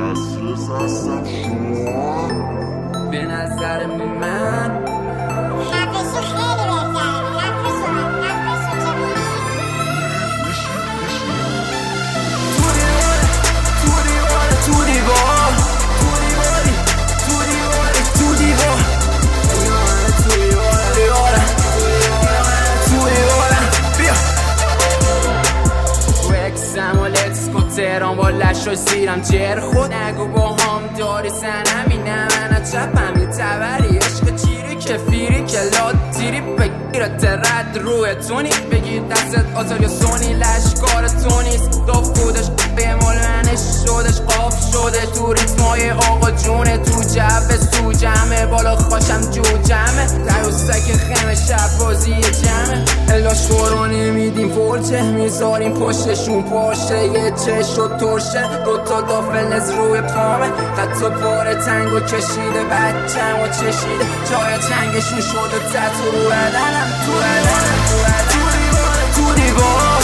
دسترس هستم شما به نظر من حرفشو خیلی بهتره. تهران با لشو زیرم جر خود نگو با هم داری سنمی نه من چپم یه تبری عشق چیری کفیری که لاد تیری بگیرت رد روی تونی بگیر دستت آتال یا سونی لشکار تونیست داف بودش به مال منش شدش قاف شده تو ریتمای آقا جونه تو جبه سو جمعه بالا خواشم جو جمعه دیوستک خمه شب بازی جمعه الاش خورا نمیدیم فرچه میذاریم پشتشون پاشه یه چش و ترشه دوتا دافلز روی پامه حتی پاره تنگو کشیده بچم و چشیده جای چنگشون شده تتو رو بدنم تو بدنم تو دیوار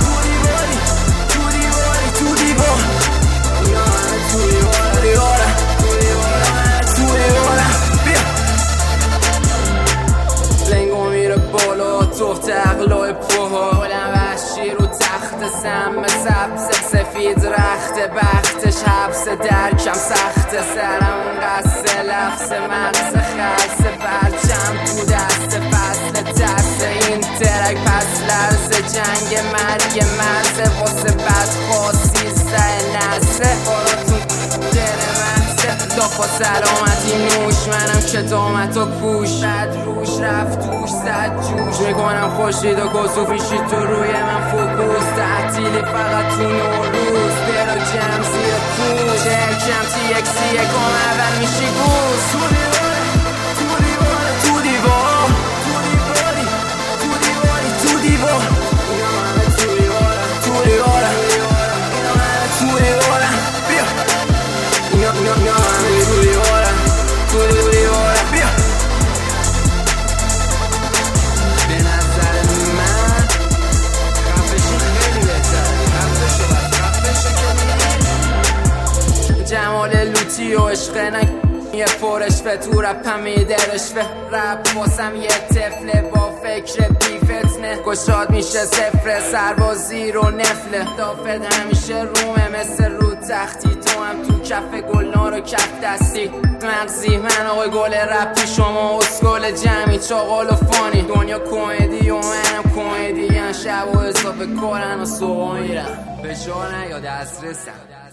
لنگو میره بالا تخت اقلای پاها بلند وحشی رو تخت سم سبز سفید رخت بختش حبس درکم سخت سرم قصه لفظ مغز خلص پرچم تو دست فصل دست این ترک پس لرز جنگ مرگ مرز واسه بدخواستی زه نسه باراتون دل محصه داخل سلامتی نوش منم که دامت و پوش بد روش رفت توش زد جوش میکنم خوشید و کسوفیشی تو روی من فوکوس تعطیلی فقط تو نوروز برا جمع زیر پوش چرکم تی اکسی یکم اول میشی گوز تو دیواره تو دیوار تو دیوار جمال لوتی و عشق یه پرشفه تو رپم میدرشفه رپ واسم یه طفله با فکر بی فتنه گشاد میشه صفر سربازی رو نفله دافت همیشه رومه مثل رو تختی تو هم تو کف گلنار و کف دستی مغزی من آقای گل رپی شما اسکل جمعی چاقال و فانی دنیا کومدی و منم کومدی شب و حساب کارن و صبح میرم به جا نیا دسترسم